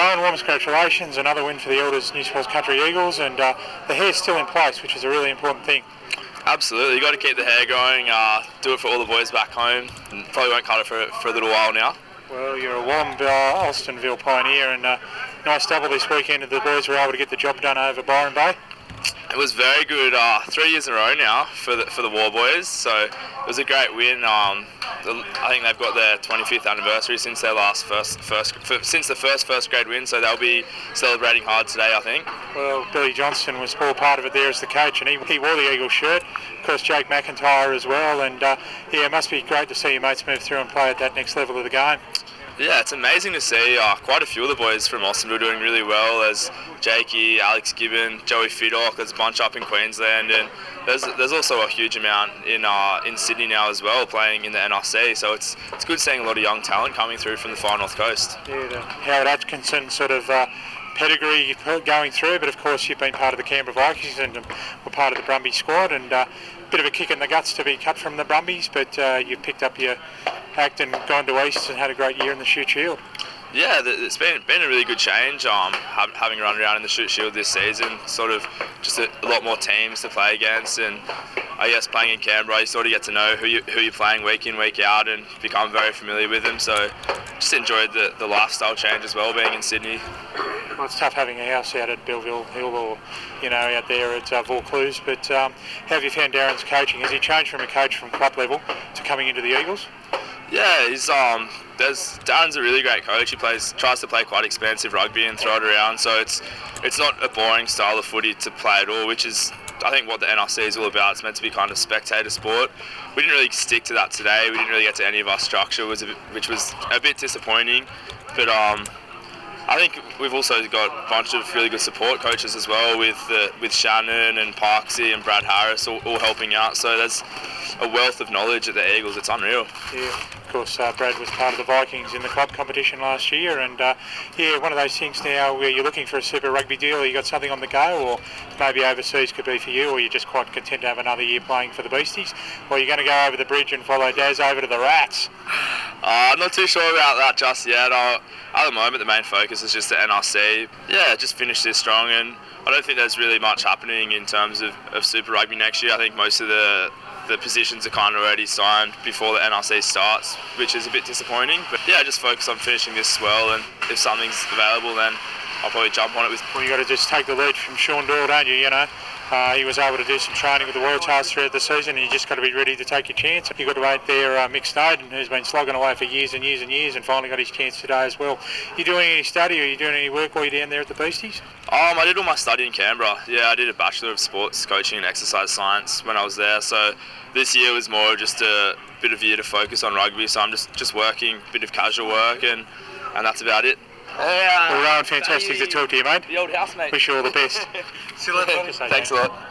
Owen, warmest congratulations. Another win for the Elders New South Wales Country Eagles, and the hair's still in place, which is a really important thing. Absolutely, you got to keep the hair going, do it for all the boys back home, and probably won't cut it for a little while now. Well, you're a Wollongong, Alstonville pioneer, and nice double this weekend. The boys were able to get the job done over Byron Bay. It was very good, 3 years in a row now for the War Boys, so it was a great win. I think they've got their 25th anniversary since their since the first grade win, so they'll be celebrating hard today, I think. Well, Billy Johnston was all part of it there as the coach, and he wore the Eagles shirt. Of course, Jake McIntyre as well, and it must be great to see your mates move through and play at that next level of the game. Yeah, it's amazing to see quite a few of the boys from Austinville doing really well. There's Jakey, Alex Gibbon, Joey Fidock, there's a bunch up in Queensland, and there's also a huge amount in Sydney now as well, playing in the NRC, so it's good seeing a lot of young talent coming through from the Far North Coast. Yeah, the Howard Atkinson sort of pedigree going through, but of course you've been part of the Canberra Vikings and were part of the Brumbies squad, and bit of a kick in the guts to be cut from the Brumbies, but you've picked up your act and gone to East and had a great year in the Shute Shield. Yeah, it's been a really good change, having run around in the Shute Shield this season, sort of just a lot more teams to play against, and I guess playing in Canberra you sort of get to know who you're playing week in, week out, and become very familiar with them, so just enjoyed the lifestyle change as well, being in Sydney. Well, it's tough having a house out at Belleville Hill or, out there at Vaucluse, but how have you found Darren's coaching? Has he changed from a coach from club level to coming into the Eagles? Yeah, Darren's a really great coach. He tries to play quite expansive rugby and throw it around, so it's not a boring style of footy to play at all, which is I think what the NRC is all about. It's meant to be kind of spectator sport. We didn't really stick to that today. We didn't really get to any of our structure, which was a bit disappointing, but I think we've also got a bunch of really good support coaches as well, with Shannon and Parksy and Brad Harris all helping out. So there's a wealth of knowledge at the Eagles. It's unreal. Yeah, of course, Brad was part of the Vikings in the club competition last year, and one of those things now where you're looking for a Super Rugby deal, or you got something on the go, or maybe overseas could be for you, or you're just quite content to have another year playing for the Beasties, or you're going to go over the bridge and follow Daz over to the Rats. I'm not too sure about that just yet. At the moment, the main focus is just the NRC. Yeah, just finish this strong, and I don't think there's really much happening in terms of Super Rugby next year. I think most of the positions are kind of already signed before the NRC starts, which is a bit disappointing. But yeah, just focus on finishing this well, and if something's available, then I'll probably jump on it. Well, you got to just take the lead from Sean Doyle, don't you? He was able to do some training with the Waratahs throughout the season, and you just got to be ready to take your chance. You've got to wait there, Mick Snowden, who's been slogging away for years and years and years, and finally got his chance today as well. You doing any study, or you doing any work while you're down there at the Beasties? I did all my study in Canberra. Yeah, I did a Bachelor of Sports Coaching and Exercise Science when I was there, so this year was more just a bit of a year to focus on rugby, so I'm just working, a bit of casual work, and that's about it. Well, Rowan, fantastic to talk to you, mate. The old housemate. Wish you all the best. See you later. Thanks a lot.